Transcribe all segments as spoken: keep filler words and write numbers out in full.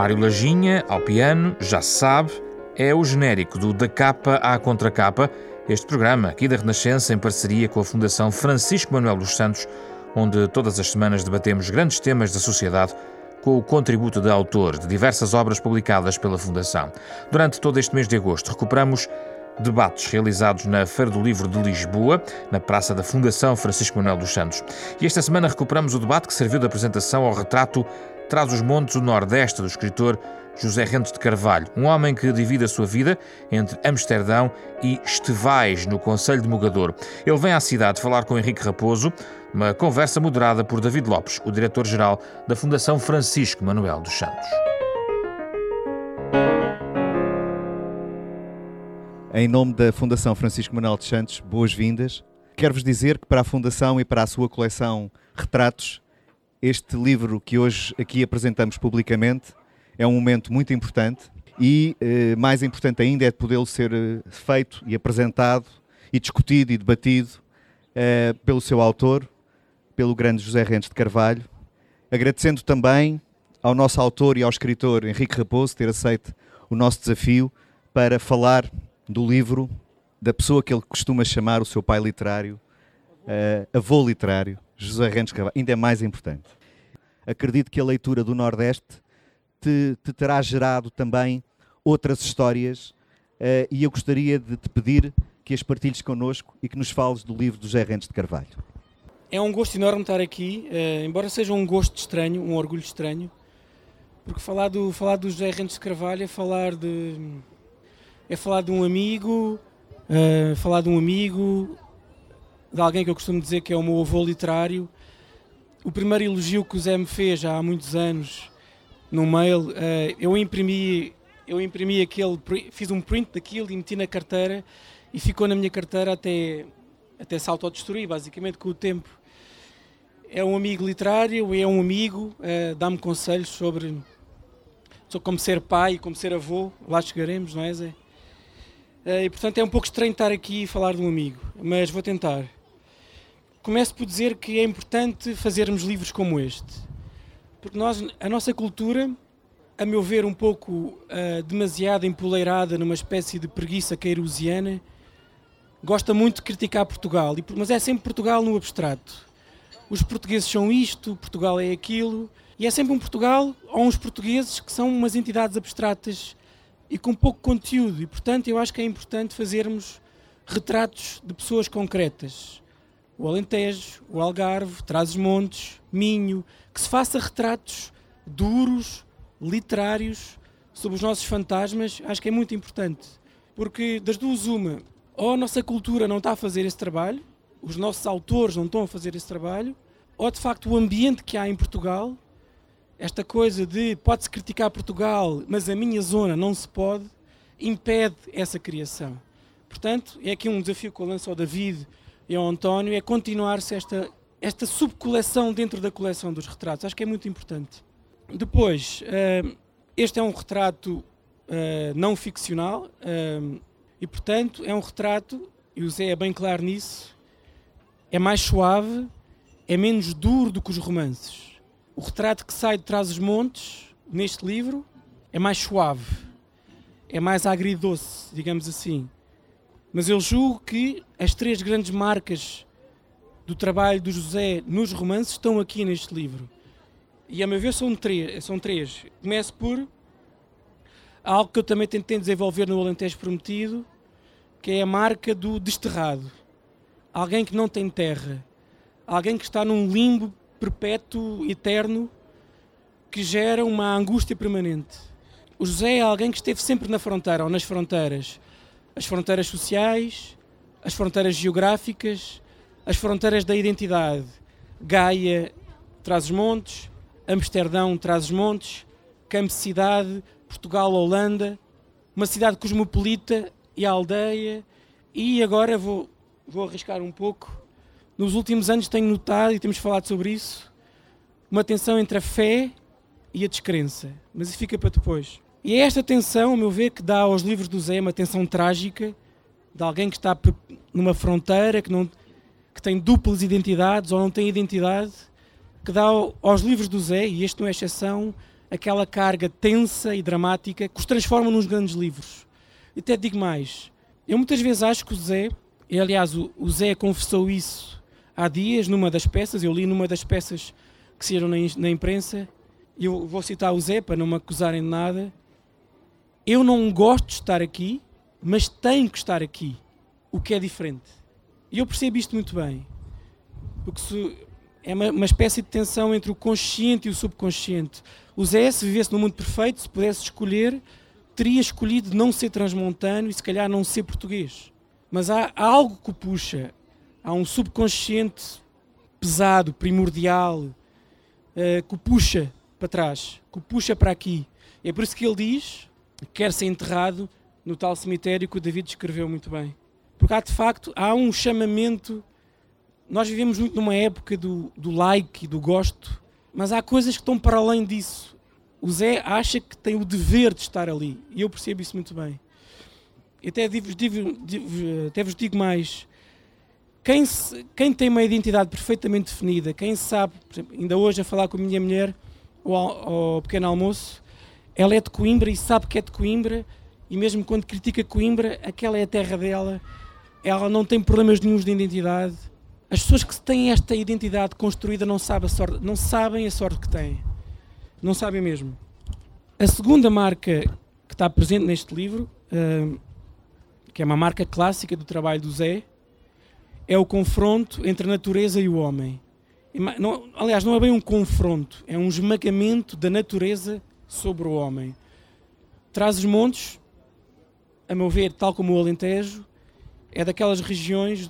Mário Laginha, ao piano, já se sabe, é o genérico do Da Capa à Contracapa, este programa aqui da Renascença em parceria com a Fundação Francisco Manuel dos Santos, onde todas as semanas debatemos grandes temas da sociedade com o contributo de autor de diversas obras publicadas pela Fundação. Durante todo este mês de agosto recuperamos debates realizados na Feira do Livro de Lisboa, na Praça da Fundação Francisco Manuel dos Santos. E esta semana recuperamos o debate que serviu de apresentação ao retrato Trás-os-Montes, o Nordeste, do escritor José Rentes de Carvalho, um homem que divide a sua vida entre Amsterdão e Estevais, no concelho de Mogador. Ele vem à cidade falar com Henrique Raposo, uma conversa moderada por David Lopes, o diretor-geral da Fundação Francisco Manuel dos Santos. Em nome da Fundação Francisco Manuel dos Santos, boas-vindas. Quero-vos dizer que para a Fundação e para a sua coleção Retratos, este livro que hoje aqui apresentamos publicamente é um momento muito importante e, eh, mais importante ainda, é de poder ser eh, feito e apresentado e discutido e debatido eh, pelo seu autor, pelo grande José Rentes de Carvalho, agradecendo também ao nosso autor e ao escritor Henrique Raposo ter aceito o nosso desafio para falar do livro da pessoa que ele costuma chamar o seu pai literário, uh, avô literário, José Rentes de Carvalho. Ainda é mais importante. Acredito que a leitura do Nordeste te, te terá gerado também outras histórias uh, e eu gostaria de te pedir que as partilhes connosco e que nos fales do livro do José Rentes de Carvalho. É um gosto enorme estar aqui, uh, embora seja um gosto estranho, um orgulho estranho, porque falar do, falar do José Rentes de Carvalho é falar de... É falar de um amigo, uh, falar de um amigo, de alguém que eu costumo dizer que é o meu avô literário. O primeiro elogio que o Zé me fez já há muitos anos, no mail, uh, eu imprimi, eu imprimi aquele, fiz um print daquilo e meti na carteira e ficou na minha carteira até, até se autodestruir, basicamente, com o tempo. É um amigo literário, é um amigo, uh, dá-me conselhos sobre, sobre como ser pai, como ser avô, lá chegaremos, não é, Zé? E, portanto, é um pouco estranho estar aqui e falar de um amigo, mas vou tentar. Começo por dizer que é importante fazermos livros como este, porque nós, a nossa cultura, a meu ver, um pouco uh, demasiado empoleirada numa espécie de preguiça queirosiana, gosta muito de criticar Portugal, mas é sempre Portugal no abstrato. Os portugueses são isto, Portugal é aquilo, e é sempre um Portugal ou uns portugueses que são umas entidades abstratas e com pouco conteúdo, e portanto eu acho que é importante fazermos retratos de pessoas concretas. O Alentejo, o Algarve, Trás-os-Montes, Minho, que se faça retratos duros, literários, sobre os nossos fantasmas, acho que é muito importante. Porque das duas uma, ou a nossa cultura não está a fazer esse trabalho, os nossos autores não estão a fazer esse trabalho, ou de facto o ambiente que há em Portugal, esta coisa de pode-se criticar Portugal, mas a minha zona não se pode, impede essa criação. Portanto, é aqui um desafio que eu lanço ao David e ao António, é continuar-se esta, esta subcoleção dentro da coleção dos retratos. Acho que é muito importante. Depois, este é um retrato não ficcional e, portanto, é um retrato, e o Zé é bem claro nisso, é mais suave, é menos duro do que os romances. O retrato que sai de Trás-os-Montes, neste livro, é mais suave, é mais agridoce, digamos assim. Mas eu julgo que as três grandes marcas do trabalho do José nos romances estão aqui neste livro. E a meu ver são três. São três. Começo por algo que eu também tentei desenvolver no Alentejo Prometido, que é a marca do desterrado. Alguém que não tem terra. Alguém que está num limbo perpétuo, eterno, que gera uma angústia permanente. O José é alguém que esteve sempre na fronteira, ou nas fronteiras. As fronteiras sociais, as fronteiras geográficas, as fronteiras da identidade. Gaia, Trás-os-Montes, Amsterdão, Trás-os-Montes, Campo-Cidade, Portugal, Holanda, uma cidade cosmopolita e a aldeia. E agora vou, vou arriscar um pouco. Nos últimos anos tenho notado, e temos falado sobre isso, uma tensão entre a fé e a descrença. Mas isso fica para depois. E é esta tensão, a meu ver, que dá aos livros do Zé uma tensão trágica, de alguém que está numa fronteira, que, não, que tem duplas identidades ou não tem identidade, que dá aos livros do Zé, e este não é exceção, aquela carga tensa e dramática que os transforma nos grandes livros. E até digo mais, eu muitas vezes acho que o Zé, e aliás o, o Zé confessou isso há dias numa das peças, eu li numa das peças que saíram na, na imprensa, e eu vou citar o Zé para não me acusarem de nada. Eu não gosto de estar aqui, mas tenho que estar aqui, o que é diferente. E eu percebo isto muito bem, porque se, é uma, uma espécie de tensão entre o consciente e o subconsciente. O Zé, se vivesse num mundo perfeito, se pudesse escolher, teria escolhido não ser transmontano e se calhar não ser português. Mas há, há algo que o puxa, há um subconsciente pesado, primordial, uh, que o puxa para trás, que o puxa para aqui. É por isso que ele diz que quer ser enterrado no tal cemitério que o David descreveu muito bem. Porque há, de facto, há um chamamento. Nós vivemos muito numa época do, do like e do gosto, mas há coisas que estão para além disso. O Zé acha que tem o dever de estar ali, e eu percebo isso muito bem. E até, digo, digo, digo, até vos digo mais, quem, se, quem tem uma identidade perfeitamente definida, quem sabe, por exemplo, ainda hoje a falar com a minha mulher, ao, ao pequeno almoço, ela é de Coimbra e sabe que é de Coimbra, e mesmo quando critica Coimbra, aquela é a terra dela, ela não tem problemas nenhuns de identidade. As pessoas que têm esta identidade construída não sabem a sorte, não sabem a sorte que têm. Não sabem mesmo. A segunda marca que está presente neste livro, uh, que é uma marca clássica do trabalho do Zé, é o confronto entre a natureza e o homem. Não, aliás, não é bem um confronto, é um esmagamento da natureza sobre o homem. Trás-os-Montes, a meu ver, tal como o Alentejo, é daquelas regiões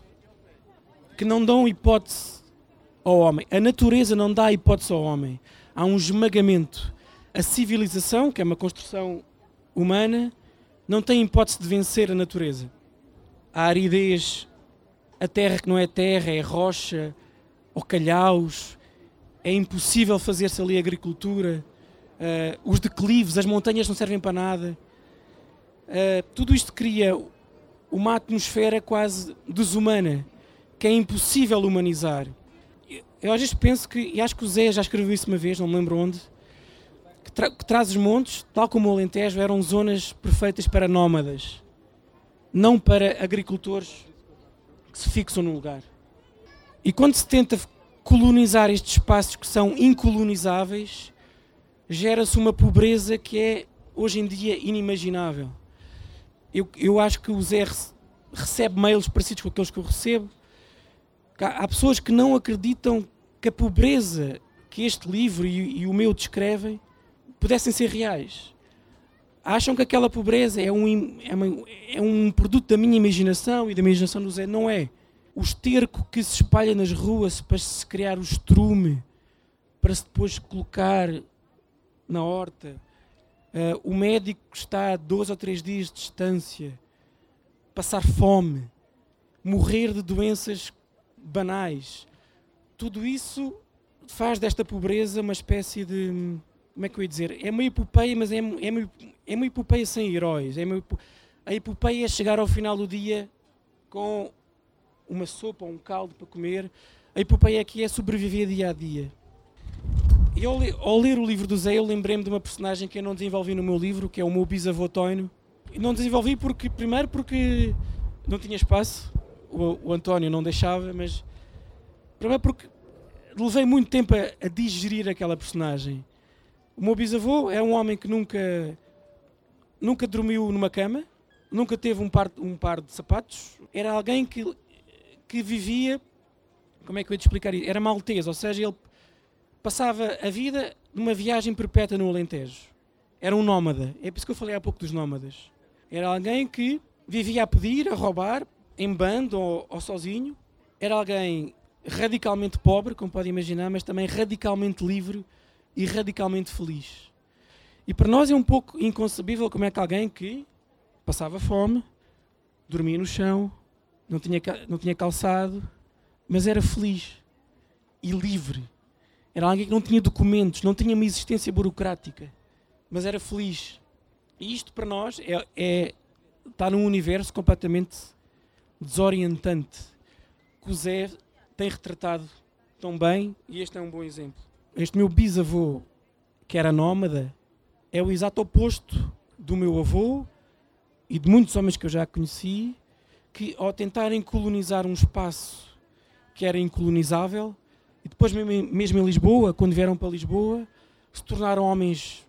que não dão hipótese ao homem. A natureza não dá hipótese ao homem. Há um esmagamento. A civilização, que é uma construção humana, não tem hipótese de vencer a natureza. A aridez, a terra que não é terra, é rocha, ou calhaus, é impossível fazer-se ali agricultura, uh, os declives, as montanhas não servem para nada. Uh, tudo isto cria uma atmosfera quase desumana, que é impossível humanizar. Eu às vezes penso que, e acho que o Zé já escreveu isso uma vez, não me lembro onde, que, tra que Trás-os-Montes, tal como o Alentejo, eram zonas perfeitas para nómadas, não para agricultores que se fixam num lugar. E quando se tenta colonizar estes espaços que são incolonizáveis, gera-se uma pobreza que é, hoje em dia, inimaginável. Eu, eu acho que o Zé recebe mails parecidos com aqueles que eu recebo. Há pessoas que não acreditam que a pobreza que este livro e, e o meu descrevem pudessem ser reais. Acham que aquela pobreza é um, é, uma, é um produto da minha imaginação e da imaginação do Zé. Não é. O esterco que se espalha nas ruas para se criar o estrume, para se depois colocar na horta. Uh, o médico que está a dois ou três dias de distância, passar fome, morrer de doenças banais. Tudo isso faz desta pobreza uma espécie de... Como é que eu ia dizer? É uma epopeia, mas é, é, uma, é uma epopeia sem heróis. É uma, a epopeia é chegar ao final do dia com uma sopa ou um caldo para comer. A epopeia aqui é sobreviver dia a dia. E ao, le ao ler o livro do Zé, eu lembrei-me de uma personagem que eu não desenvolvi no meu livro, que é o meu bisavô Toino. E não desenvolvi porque, primeiro porque não tinha espaço, o, o António não deixava, mas primeiro porque levei muito tempo a, a digerir aquela personagem. O meu bisavô é um homem que nunca, nunca dormiu numa cama, nunca teve um par, um par de sapatos. Era alguém que, que vivia, como é que eu ia te explicar isso? Era maltês, ou seja, ele passava a vida numa viagem perpétua no Alentejo. Era um nómada. É por isso que eu falei há pouco dos nómadas. Era alguém que vivia a pedir, a roubar, em bando ou, ou sozinho. Era alguém radicalmente pobre, como pode imaginar, mas também radicalmente livre e radicalmente feliz. E para nós é um pouco inconcebível como é que alguém que passava fome, dormia no chão, não tinha, não tinha calçado, mas era feliz e livre. Era alguém que não tinha documentos, não tinha uma existência burocrática, mas era feliz. E isto para nós é, é, está num universo completamente desorientante, que o Zé tem retratado tão bem, e este é um bom exemplo. Este meu bisavô, que era nómada, é o exato oposto do meu avô e de muitos homens que eu já conheci, que ao tentarem colonizar um espaço que era incolonizável, e depois mesmo em Lisboa, quando vieram para Lisboa, se tornaram homens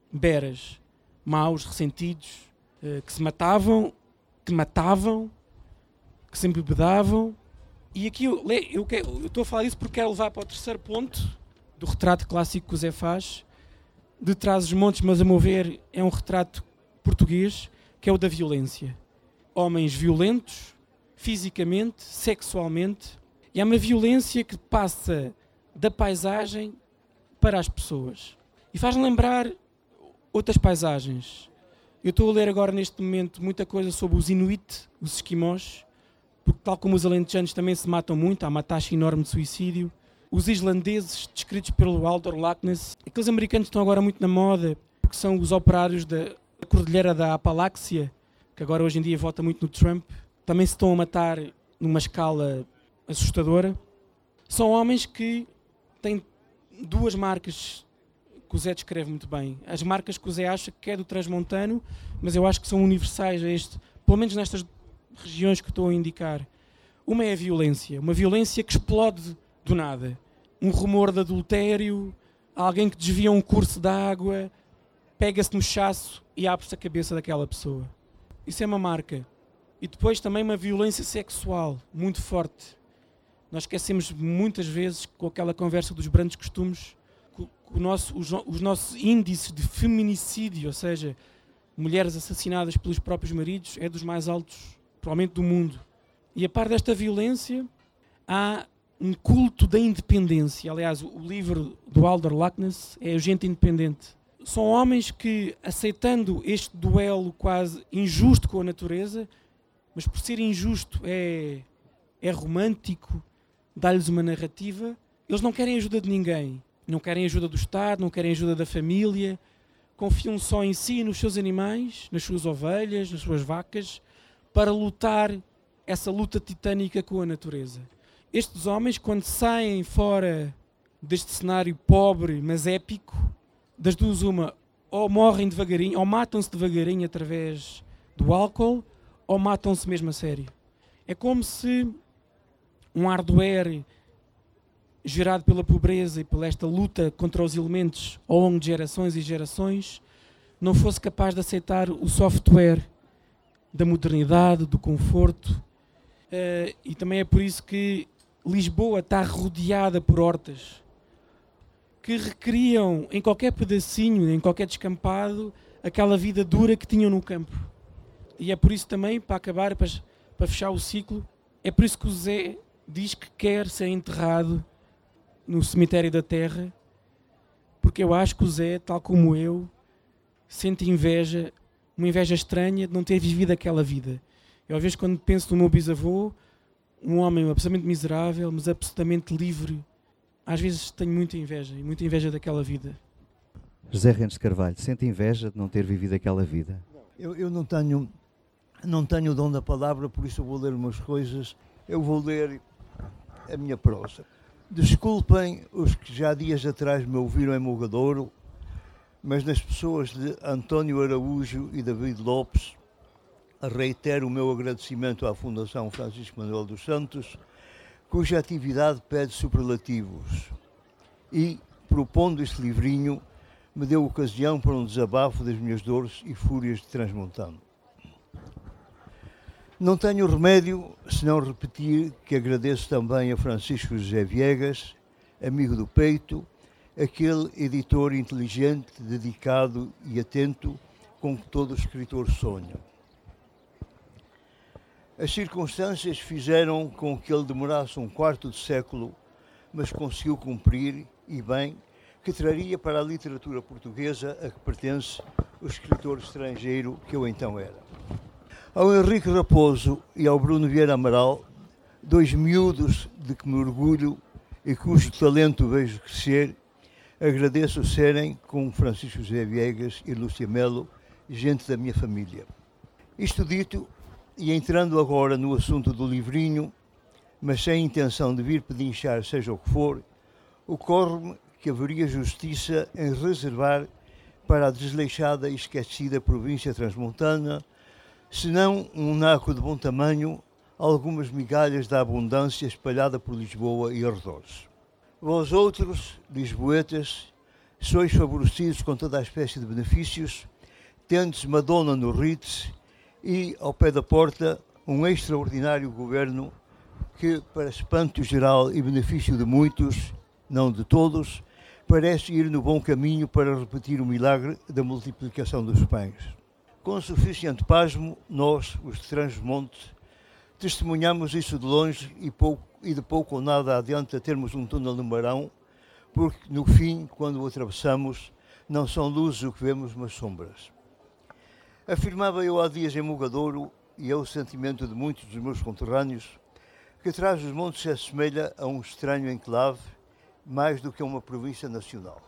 beras, maus, ressentidos, que se matavam, que matavam, que se embebedavam. E aqui eu, eu, eu estou a falar isso porque quero levar para o terceiro ponto do retrato clássico que o Zé faz, de Trás-os-Montes, mas a meu ver é um retrato português, que é o da violência. Homens violentos, fisicamente, sexualmente, e é uma violência que passa da paisagem para as pessoas. E faz-me lembrar outras paisagens. Eu estou a ler agora neste momento muita coisa sobre os Inuit, os esquimós, porque tal como os alentejanos também se matam muito, há uma taxa enorme de suicídio. Os islandeses, descritos pelo Halldór Laxness, aqueles americanos que estão agora muito na moda, porque são os operários da Cordilheira da Apaláxia, que agora hoje em dia vota muito no Trump, também se estão a matar numa escala assustadora. São homens que têm duas marcas que o Zé descreve muito bem. As marcas que o Zé acha que é do transmontano, mas eu acho que são universais a este, pelo menos nestas regiões que estou a indicar. Uma é a violência, uma violência que explode do nada. Um rumor de adultério, alguém que desvia um curso de água, pega-se no chasso e abre-se a cabeça daquela pessoa. Isso é uma marca. E depois também uma violência sexual muito forte. Nós esquecemos muitas vezes, com aquela conversa dos brandos costumes, que o nosso, os, os nossos índices de feminicídio, ou seja, mulheres assassinadas pelos próprios maridos, é dos mais altos, provavelmente, do mundo. E a par desta violência, há um culto da independência. Aliás, o livro do Halldór Laxness é Gente Independente. São homens que, aceitando este duelo quase injusto com a natureza, mas por ser injusto é, é romântico, dá-lhes uma narrativa, eles não querem ajuda de ninguém. Não querem ajuda do Estado, não querem ajuda da família, confiam só em si e nos seus animais, nas suas ovelhas, nas suas vacas, para lutar essa luta titânica com a natureza. Estes homens, quando saem fora deste cenário pobre, mas épico, das duas uma, ou morrem devagarinho, ou matam-se devagarinho através do álcool, ou matam-se mesmo a sério. É como se um hardware gerado pela pobreza e pela esta luta contra os elementos ao longo de gerações e gerações não fosse capaz de aceitar o software da modernidade, do conforto. Uh, e também é por isso que Lisboa está rodeada por hortas que recriam em qualquer pedacinho, em qualquer descampado, aquela vida dura que tinham no campo. E é por isso também, para acabar, para, para fechar o ciclo, é por isso que o Zé diz que quer ser enterrado no cemitério da terra, porque eu acho que o Zé, tal como eu, sente inveja, uma inveja estranha de não ter vivido aquela vida. Eu às vezes quando penso no meu bisavô, um homem absolutamente miserável, mas absolutamente livre, às vezes tenho muita inveja, e muita inveja daquela vida. José Rentes de Carvalho, sente inveja de não ter vivido aquela vida? Eu, eu não tenho não tenho o dom da palavra, por isso eu vou ler umas coisas. Eu vou ler a minha prosa. Desculpem os que já dias atrás me ouviram em Mogadouro, mas nas pessoas de António Araújo e David Lopes, reitero o meu agradecimento à Fundação Francisco Manuel dos Santos, cuja atividade pede superlativos e, propondo este livrinho, me deu ocasião para um desabafo das minhas dores e fúrias de transmontano. Não tenho remédio senão repetir que agradeço também a Francisco José Viegas, amigo do peito, aquele editor inteligente, dedicado e atento com que todo escritor sonha. As circunstâncias fizeram com que ele demorasse um quarto de século, mas conseguiu cumprir, e bem, que traria para a literatura portuguesa a que pertence o escritor estrangeiro que eu então era. Ao Henrique Raposo e ao Bruno Vieira Amaral, dois miúdos de que me orgulho e cujo talento vejo crescer, agradeço serem, com Francisco José Viegas e Lúcia Melo, gente da minha família. Isto dito, e entrando agora no assunto do livrinho, mas sem intenção de vir pedinchar seja o que for, ocorre-me que haveria justiça em reservar para a desleixada e esquecida província transmontana, senão um naco de bom tamanho, algumas migalhas da abundância espalhada por Lisboa e arredores. Vós outros, lisboetas, sois favorecidos com toda a espécie de benefícios, tendes Madonna no Ritz e, ao pé da porta, um extraordinário governo que, para espanto geral e benefício de muitos, não de todos, parece ir no bom caminho para repetir o milagre da multiplicação dos pães. Com suficiente pasmo, nós, os de Trás-os-Montes, testemunhamos isso de longe e, pouco, e de pouco ou nada adianta termos um túnel no Marão, porque, no fim, quando o atravessamos, não são luzes o que vemos, mas sombras. Afirmava eu há dias em Mogadouro, e é o sentimento de muitos dos meus conterrâneos, que Trás-os-Montes se assemelha a um estranho enclave, mais do que a uma província nacional.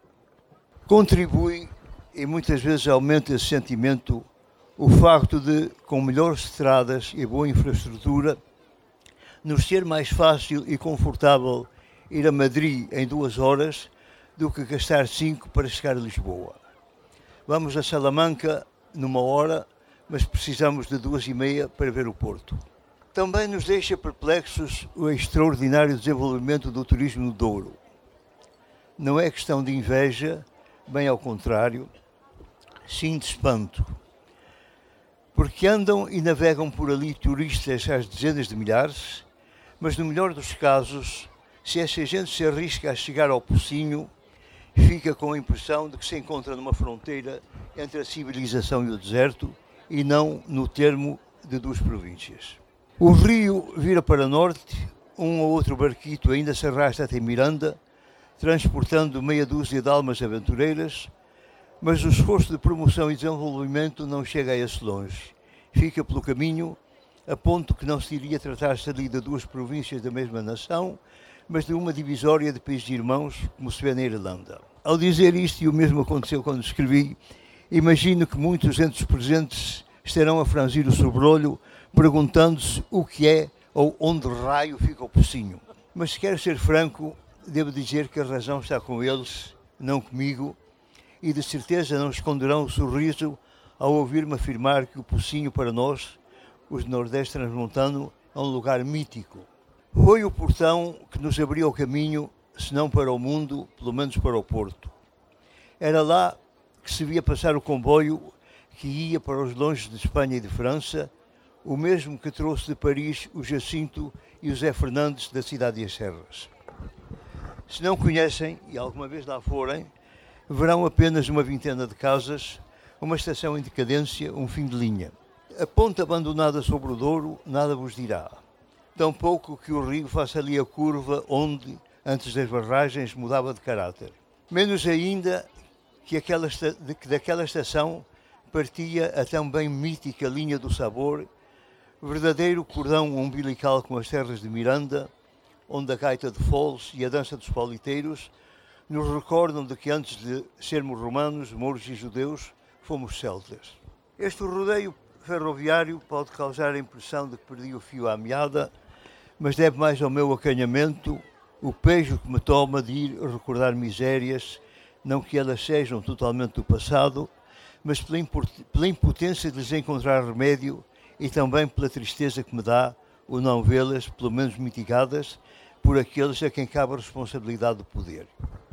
Contribui, e muitas vezes aumenta esse sentimento, o facto de, com melhores estradas e boa infraestrutura, nos ser mais fácil e confortável ir a Madrid em duas horas do que gastar cinco para chegar a Lisboa. Vamos a Salamanca numa hora, mas precisamos de duas e meia para ver o Porto. Também nos deixa perplexos o extraordinário desenvolvimento do turismo no Douro. Não é questão de inveja, bem ao contrário, sim de espanto. Porque andam e navegam por ali turistas às dezenas de milhares, mas no melhor dos casos, se essa gente se arrisca a chegar ao Pocinho, fica com a impressão de que se encontra numa fronteira entre a civilização e o deserto, e não no termo de duas províncias. O rio vira para norte, um ou outro barquito ainda se arrasta até Miranda, transportando meia dúzia de almas aventureiras, mas o esforço de promoção e desenvolvimento não chega a esse longe. Fica pelo caminho, a ponto que não se iria tratar-se ali de duas províncias da mesma nação, mas de uma divisória de países irmãos, como se vê na Irlanda. Ao dizer isto, e o mesmo aconteceu quando escrevi, imagino que muitos entre os presentes estarão a franzir o sobrolho, perguntando-se o que é ou onde raio fica o Pocinho. Mas se quero ser franco, devo dizer que a razão está com eles, não comigo, e de certeza não esconderão o sorriso ao ouvir-me afirmar que o Pocinho para nós, os de Nordeste Transmontano, é um lugar mítico. Foi o portão que nos abriu o caminho, se não para o mundo, pelo menos para o Porto. Era lá que se via passar o comboio que ia para os longes de Espanha e de França, o mesmo que trouxe de Paris o Jacinto e o Zé Fernandes da Cidade e as Serras. Se não conhecem, e alguma vez lá forem, verão apenas uma vintena de casas, uma estação em decadência, um fim de linha. A ponte abandonada sobre o Douro nada vos dirá. Tampouco que o rio faça ali a curva onde, antes das barragens, mudava de caráter. Menos ainda que, aquela, que daquela estação partia a tão bem mítica linha do Sabor, verdadeiro cordão umbilical com as terras de Miranda, onde a gaita de foles e a dança dos pauliteiros nos recordam de que antes de sermos romanos, mouros e judeus, fomos celtas. Este rodeio ferroviário pode causar a impressão de que perdi o fio à meada, mas deve mais ao meu acanhamento, o pejo que me toma de ir recordar misérias, não que elas sejam totalmente do passado, mas pela, pela impotência de lhes encontrar remédio e também pela tristeza que me dá o não vê-las, pelo menos mitigadas, por aqueles a quem cabe a responsabilidade do poder.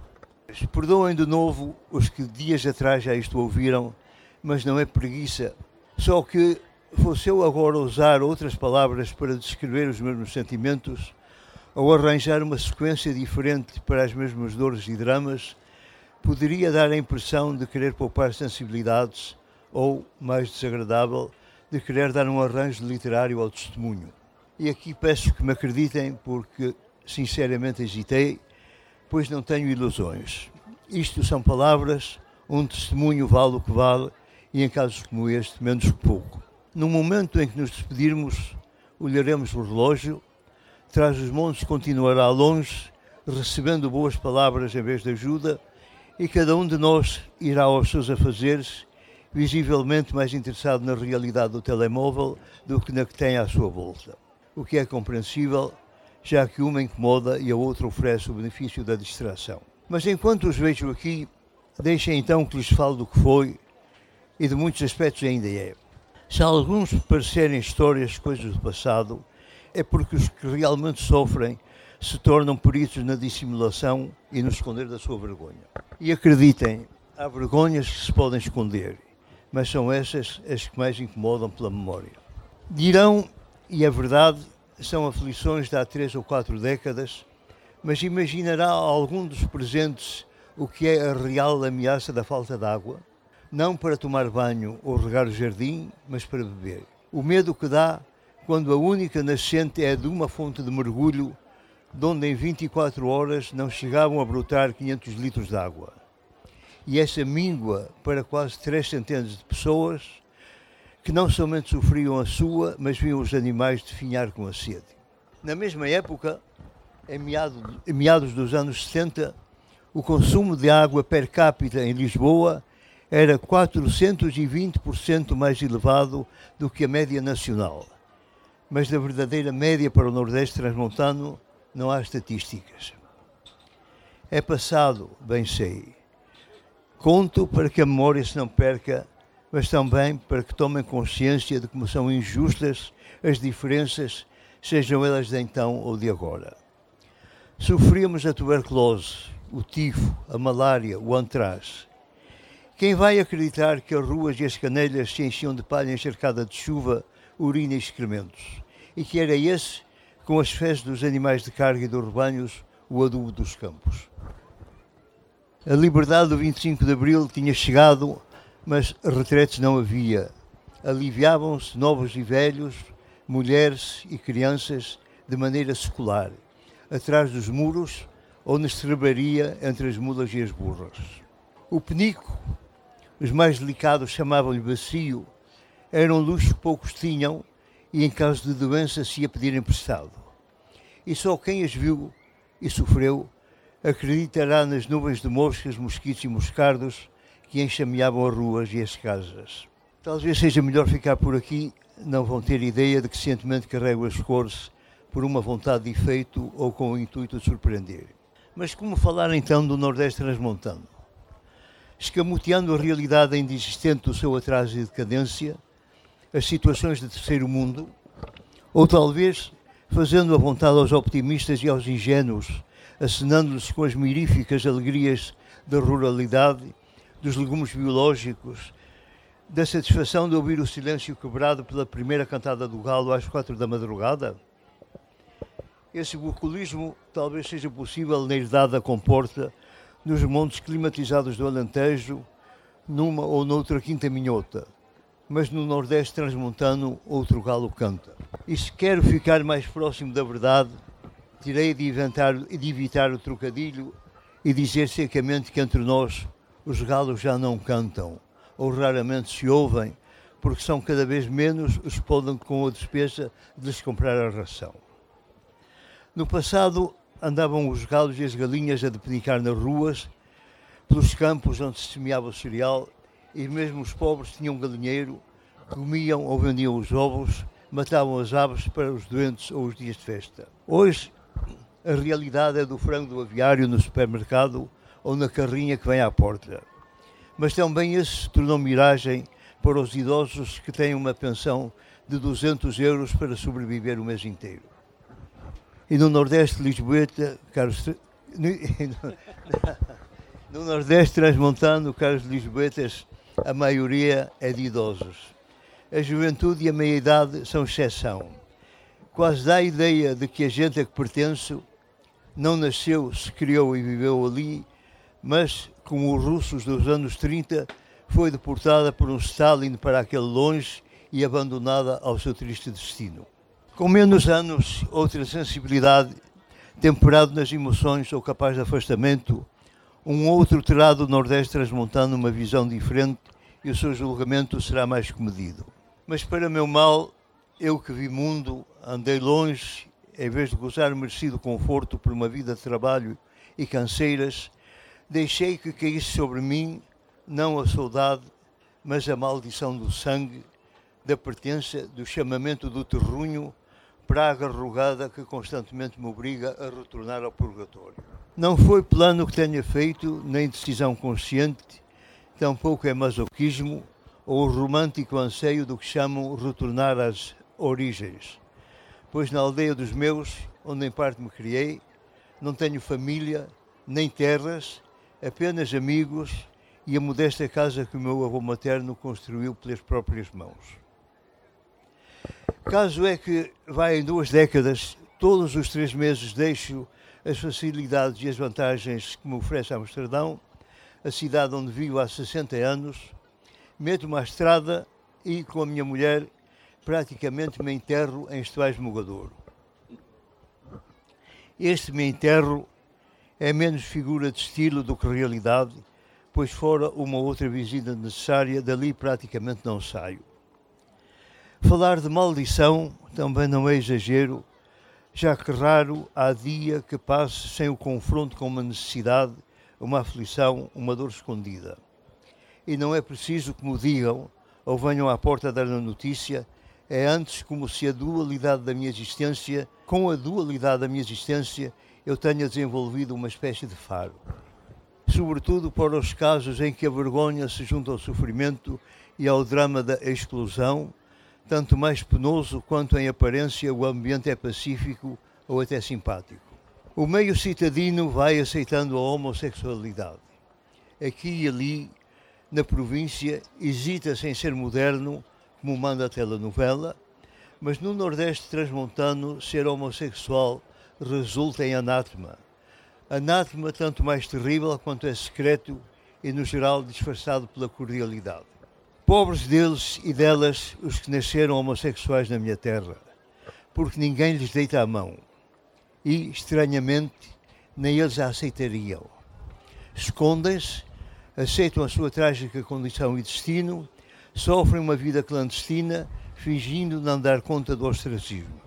Perdoem de novo os que dias atrás já isto ouviram, mas não é preguiça, só que fosse eu agora usar outras palavras para descrever os mesmos sentimentos, ou arranjar uma sequência diferente para as mesmas dores e dramas, poderia dar a impressão de querer poupar sensibilidades ou, mais desagradável, de querer dar um arranjo literário ao testemunho. E aqui peço que me acreditem porque, sinceramente, hesitei, pois não tenho ilusões. Isto são palavras, um testemunho vale o que vale e, em casos como este, menos que pouco. No momento em que nos despedirmos, olharemos o relógio, Trás-os-Montes continuará longe, recebendo boas palavras em vez de ajuda, e cada um de nós irá aos seus afazeres, visivelmente mais interessado na realidade do telemóvel do que na que tem à sua volta. O que é compreensível, já que uma incomoda e a outra oferece o benefício da distração. Mas enquanto os vejo aqui, Deixem então que lhes fale do que foi e de muitos aspectos ainda é. Se a alguns parecerem histórias, coisas do passado, é porque os que realmente sofrem se tornam peritos na dissimulação e no esconder da sua vergonha. E acreditem, há vergonhas que se podem esconder, mas são essas as que mais incomodam pela memória. Dirão, e é verdade, são aflições de há três ou quatro décadas, mas imaginará algum dos presentes o que é a real ameaça da falta de água? Não para tomar banho ou regar o jardim, mas para beber. O medo que dá quando a única nascente é de uma fonte de mergulho, de onde em vinte e quatro horas não chegavam a brotar quinhentos litros de água. E essa míngua para quase três centenas de pessoas que não somente sofriam a sua, mas viam os animais definhar com a sede. Na mesma época, em meados, em meados dos anos setenta, o consumo de água per capita em Lisboa era quatrocentos e vinte por cento mais elevado do que a média nacional. Mas da verdadeira média para o Nordeste transmontano não há estatísticas. É passado, bem sei. Conto para que a memória se não perca, mas também para que tomem consciência de como são injustas as diferenças, sejam elas de então ou de agora. Sofríamos a tuberculose, o tifo, a malária, o antraz. Quem vai acreditar que as ruas e as canelhas se enchiam de palha encharcada de chuva, urina e excrementos? E que era esse, com as fezes dos animais de carga e dos rebanhos, o adubo dos campos? A liberdade do vinte e cinco de Abril tinha chegado, mas retretos não havia. Aliviavam-se novos e velhos, mulheres e crianças, de maneira secular, atrás dos muros ou na estrebaria entre as mulas e as burras. O penico, os mais delicados chamavam-lhe bacio, era um luxo que poucos tinham e em caso de doença se ia pedir emprestado. E só quem as viu e sofreu acreditará nas nuvens de moscas, mosquitos e moscardos que enxameavam as ruas e as casas. Talvez seja melhor ficar por aqui, não vão ter ideia de que sentimento carrego as cores por uma vontade de efeito ou com o intuito de surpreender. Mas como falar então do Nordeste transmontano? Escamoteando a realidade ainda existente do seu atraso e decadência, as situações de terceiro mundo, ou talvez fazendo a vontade aos optimistas e aos ingênuos, acenando-lhes com as miríficas alegrias da ruralidade, dos legumes biológicos, da satisfação de ouvir o silêncio quebrado pela primeira cantada do galo às quatro da madrugada? Esse bucolismo talvez seja possível na herdade da comporta, nos montes climatizados do Alentejo, numa ou noutra quinta minhota, mas no Nordeste transmontano outro galo canta. E se quero ficar mais próximo da verdade, terei de, inventar, de evitar o trocadilho e dizer secamente que entre nós os galos já não cantam, ou raramente se ouvem, porque são cada vez menos os que podem com a despesa de lhes comprar a ração. No passado andavam os galos e as galinhas a depenicar nas ruas, pelos campos onde se semeava o cereal, e mesmo os pobres tinham galinheiro, comiam ou vendiam os ovos, matavam as aves para os doentes ou os dias de festa. Hoje, a realidade é do frango do aviário no supermercado ou na carrinha que vem à porta. Mas também esse se tornou miragem para os idosos que têm uma pensão de duzentos euros para sobreviver o mês inteiro. E no Nordeste Lisboeta, caros, no Nordeste transmontano, caros lisboetas, a maioria é de idosos. A juventude e a meia-idade são exceção. Quase dá a ideia de que a gente a que pertenço não nasceu, se criou e viveu ali, mas, como os russos dos anos trinta, foi deportada por um Stalin para aquele longe e abandonada ao seu triste destino. Com menos anos, outra sensibilidade, temperado nas emoções ou capaz de afastamento, um outro terá do Nordeste transmontano uma visão diferente e o seu julgamento será mais comedido. Mas para meu mal, eu que vi mundo, andei longe, em vez de gozar merecido conforto por uma vida de trabalho e canseiras, deixei que caísse sobre mim, não a saudade, mas a maldição do sangue, da pertença, do chamamento do terrunho, praga rogada que constantemente me obriga a retornar ao purgatório. Não foi plano que tenha feito, nem decisão consciente, tampouco é masoquismo ou o romântico anseio do que chamam retornar às origens. Pois na aldeia dos meus, onde em parte me criei, não tenho família, nem terras, apenas amigos e a modesta casa que o meu avô materno construiu pelas próprias mãos. Caso é que, vai em duas décadas, todos os três meses deixo as facilidades e as vantagens que me oferece Amsterdão, a cidade onde vivo há sessenta anos, meto-me à estrada e, com a minha mulher, praticamente me enterro em Estovais Mogadouro. Este me enterro é menos figura de estilo do que realidade, pois fora uma outra visita necessária, dali praticamente não saio. Falar de maldição também não é exagero, já que raro há dia que passe sem o confronto com uma necessidade, uma aflição, uma dor escondida. E não é preciso que me digam ou venham à porta dar a notícia, é antes como se a dualidade da minha existência, com a dualidade da minha existência, eu tenha desenvolvido uma espécie de faro. Sobretudo para os casos em que a vergonha se junta ao sofrimento e ao drama da exclusão, tanto mais penoso quanto em aparência o ambiente é pacífico ou até simpático. O meio citadino vai aceitando a homossexualidade. Aqui e ali, na província, hesita-se em ser moderno, como manda a telenovela, mas no Nordeste transmontano ser homossexual resulta em anátema. Anátema tanto mais terrível quanto é secreto e, no geral, disfarçado pela cordialidade. Pobres deles e delas os que nasceram homossexuais na minha terra, porque ninguém lhes deita a mão. E, estranhamente, nem eles a aceitariam. Escondem-se, aceitam a sua trágica condição e destino, sofrem uma vida clandestina, fingindo não dar conta do ostracismo.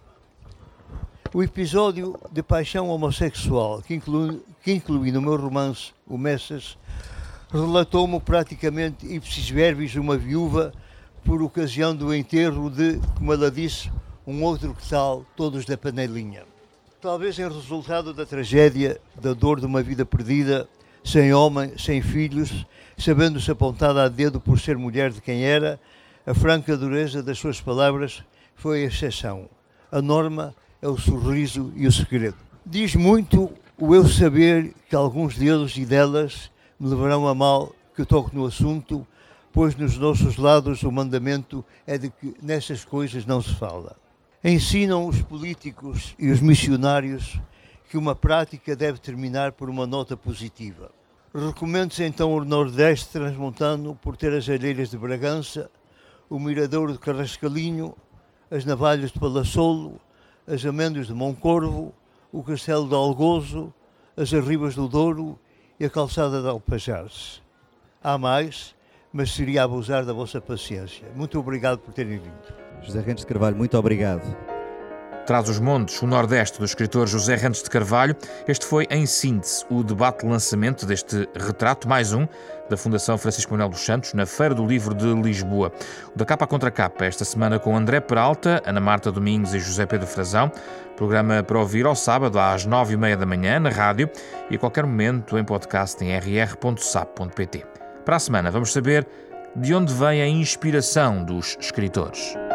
O episódio de paixão homossexual que inclui, que inclui no meu romance O Messas relatou-me praticamente ipsis verbis uma viúva por ocasião do enterro de, como ela disse, um outro que tal, todos da panelinha. Talvez em resultado da tragédia, da dor de uma vida perdida, sem homem, sem filhos, sabendo-se apontada a dedo por ser mulher de quem era, a franca dureza das suas palavras foi a exceção. A norma é o sorriso e o segredo. Diz muito o eu saber que alguns deles e delas me levarão a mal que eu toque no assunto, pois nos nossos lados o mandamento é de que nessas coisas não se fala. Ensinam os políticos e os missionários que uma prática deve terminar por uma nota positiva. Recomendo-se então o Nordeste transmontano por ter as alheiras de Bragança, o Miradouro de Carrascalinho, as Navalhas de Palassolo, as Amêndoas de Moncorvo, o Castelo de Algozo, as Arribas do Douro e a calçada de Alpajars. Há mais, mas seria abusar da vossa paciência. Muito obrigado por terem vindo. José Rentes de Carvalho, muito obrigado. Trás-os-Montes, o Nordeste, do escritor José Rentes de Carvalho. Este foi, em síntese, o debate de lançamento deste retrato, mais um, da Fundação Francisco Manuel dos Santos, na Feira do Livro de Lisboa. O da Capa à Contra Capa, esta semana com André Peralta, Ana Marta Domingos e José Pedro Frazão. Programa para ouvir ao sábado às nove e meia da manhã, na rádio, e a qualquer momento em podcast em r r ponto sap ponto p t. Para a semana vamos saber de onde vem a inspiração dos escritores.